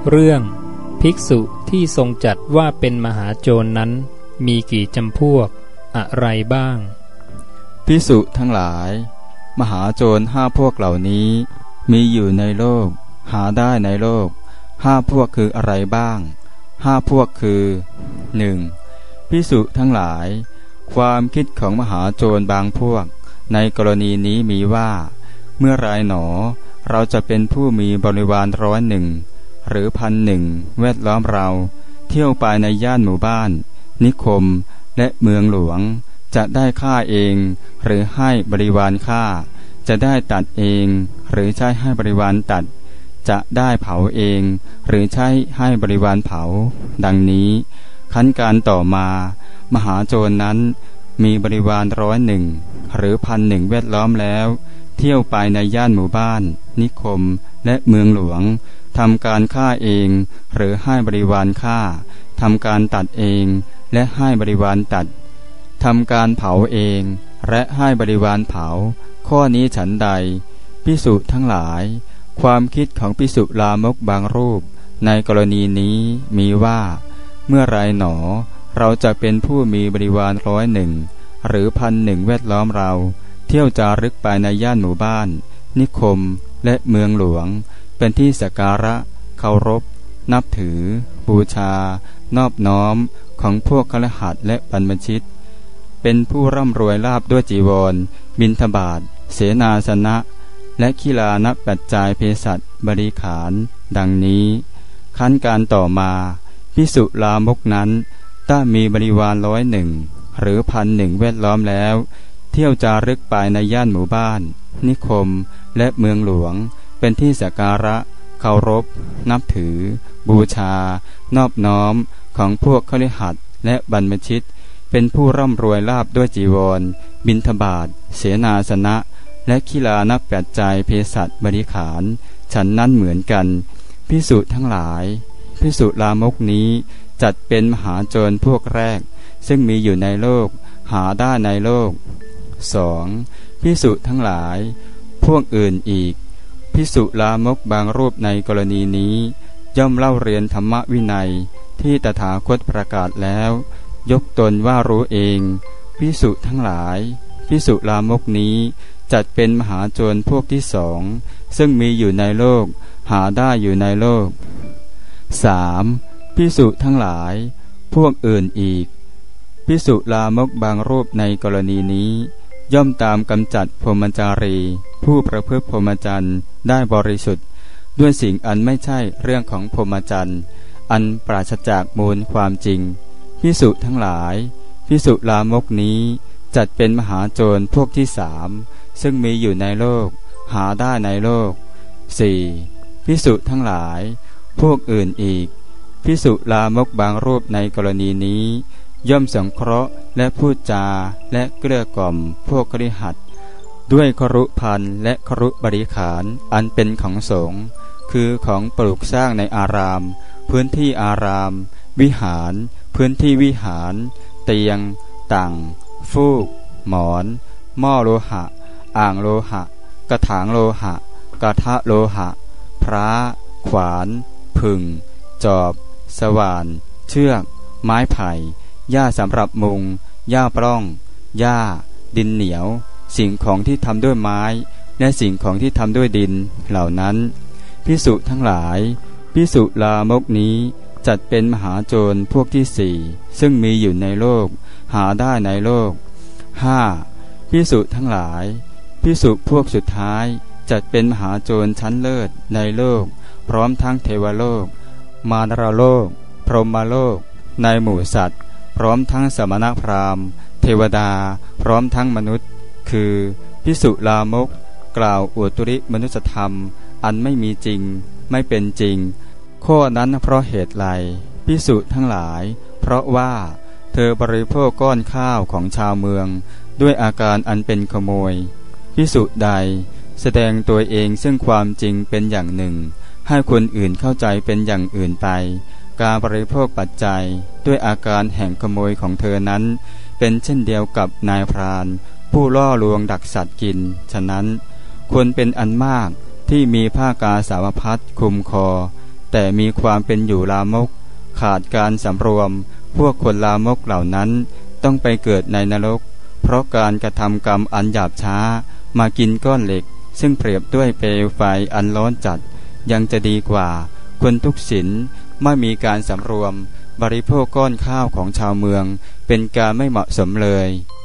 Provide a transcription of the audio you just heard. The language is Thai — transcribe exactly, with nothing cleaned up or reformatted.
เรื่องภิกษุที่ทรงจัดว่าเป็นมหาโจรนั้นมีกี่จำพวกอะไรบ้างภิกษุทั้งหลายมหาโจรห้าพวกเหล่านี้มีอยู่ในโลกหาได้ในโลกห้าพวกคืออะไรบ้างห้าพวกคือหนึ่งภิกษุทั้งหลายความคิดของมหาโจรบางพวกในกรณีนี้มีว่าเมื่อไรหนอเราจะเป็นผู้มีบริวารร้อยหนึ่งหรือพันหนึ่งแวดล้อมเราเที่ยวไปในย่านหมู่บ้านนิคมและเมืองหลวงจะได้ฆ่าเองหรือให้บริวารฆ่าจะได้ตัดเองหรือใช้ให้บริวารตัดจะได้เผาเองหรือใช้ให้บริวารเผาดังนี้ขั้นการต่อมามหาโจรนั้นมีบริวารร้อยหนึ่งหรือพันหนึ่งแวดล้อมแล้วเที่ยวไปในย่านหมู่บ้านนิคมและเมืองหลวงทำการฆ่าเองหรือให้บริวารฆ่าทำการตัดเองและให้บริวารตัดทำการเผาเองและให้บริวารเผาข้อนี้ฉันใดภิกษุทั้งหลายความคิดของภิกษุลามกบางรูปในกรณีนี้มีว่าเมื่อไรหนอเราจะเป็นผู้มีบริวารร้อยหนึ่งหรือพันหนึ่งแวดล้อมเราเที่ยวจารึกไปในย่านหมู่บ้านนิคมและเมืองหลวงเป็นที่สักการะเคารพนับถือบูชานอบน้อมของพวกคฤหัสถ์และบรรพชิตเป็นผู้ร่ำรวยลาภด้วยจีวรบิณฑบาตเสนาสนะและขีลานปัจจัยเภสัชบริขารดังนี้ขั้นการต่อมาภิกษุลามกนั้นถ้ามีบริวารร้อยหนึ่งหรือพันหนึ่งแวดล้อมแล้วเที่ยวจารึกไปในย่านหมู่บ้านนิคมและเมืองหลวงเป็นที่สักการะเคารพนับถือบูชานอบน้อมของพวกคฤหัสถ์และบรรพชิตเป็นผู้ร่ำรวยลาภด้วยจีวรบิณฑบาตเสนาสนะและขีลานปัจจัยเภสัชบริขารฉันนั้นเหมือนกันภิกษุทั้งหลายภิกษุลามกนี้จัดเป็นมหาโจรพวกแรกซึ่งมีอยู่ในโลกหาได้ในโลกสองภิกษุทั้งหลายพวกอื่นอีกภิกษุลามกบางรูปในกรณีนี้ย่อมเล่าเรียนธรรมวินัยที่ตถาคตประกาศแล้วยกตนว่ารู้เองภิกษุทั้งหลายภิกษุลามกนี้จัดเป็นมหาโจรพวกที่สองซึ่งมีอยู่ในโลกหาได้อยู่ในโลกสามภิกษุทั้งหลายพวกอื่นอีกภิกษุลามกบางรูปในกรณีนี้ย่อมตามกำจัดพรหมจารีผู้ประพฤติพรหมจรรย์ได้บริสุทธิ์ด้วยสิ่งอันไม่ใช่เรื่องของพรหมจรรย์อันปราศจากมูลความจริงภิกษุทั้งหลายภิกษุลามกนี้จัดเป็นมหาโจรพวกที่สามซึ่งมีอยู่ในโลกหาได้ในโลกสี่ภิกษุทั้งหลายพวกอื่นอีกภิกษุลามกบางรูปในกรณีนี้ย่อมสงเคราะห์และพูดจาและเกลี้ยกล่อมพวกคฤหัสถ์ด้วยครุภัณฑ์และครุบริขารอันเป็นของสงฆ์คือของปลูกสร้างในอารามพื้นที่อารามวิหารพื้นที่วิหารเตียงตั่งฟูกหมอนหม้อโลหะอ่างโลหะกระถางโลหะกระทะโลหะพระขวานผึ่งจอบสว่านเชือกไม้ไผ่หญ้าสำหรับมุงหญ้าปล้องหญ้าดินเหนียวสิ่งของที่ทำด้วยไม้และสิ่งของที่ทำด้วยดินเหล่านั้นภิกษุทั้งหลายภิกษุลามกนี้จัดเป็นมหาโจรพวกที่สี่ซึ่งมีอยู่ในโลกหาได้ในโลกห้าภิกษุทั้งหลายภิกษุพวกสุดท้ายจัดเป็นมหาโจรชั้นเลิศในโลกพร้อมทั้งเทวโลกมารโลกพรหมโลกในหมู่สัตว์พร้อมทั้งสมณพราหมณ์เทวดาพร้อมทั้งมนุษย์คือภิกษุลามกกล่าวอวดตุริมนุสธรรมอันไม่มีจริงไม่เป็นจริงข้อนั้นเพราะเหตุไรภิกษุทั้งหลายเพราะว่าเธอบริโภคก้อนข้าวของชาวเมืองด้วยอาการอันเป็นขโมยภิกษุใดแสดงตัวเองซึ่งความจริงเป็นอย่างหนึ่งให้คนอื่นเข้าใจเป็นอย่างอื่นไปการบริโภคปัจจัยด้วยอาการแห่งขโมยของเธอนั้นเป็นเช่นเดียวกับนายพรานผู้ล่อลวงดักสัตว์กินฉะนั้นคนเป็นอันมากที่มีผ้ากาสาวพัสคลุมคอแต่มีความเป็นอยู่ลามกขาดการสำรวมพวกคนลามกเหล่านั้นต้องไปเกิดในนรกเพราะการกระทำกรรมอันหยาบช้ามากินก้อนเหล็กซึ่งเปรียบด้วยเปลวไฟอันร้อนจัดยังจะดีกว่าคนทุกศีลไม่มีการสำรวมบริโภคก้อนข้าวของชาวเมืองเป็นการไม่เหมาะสมเลย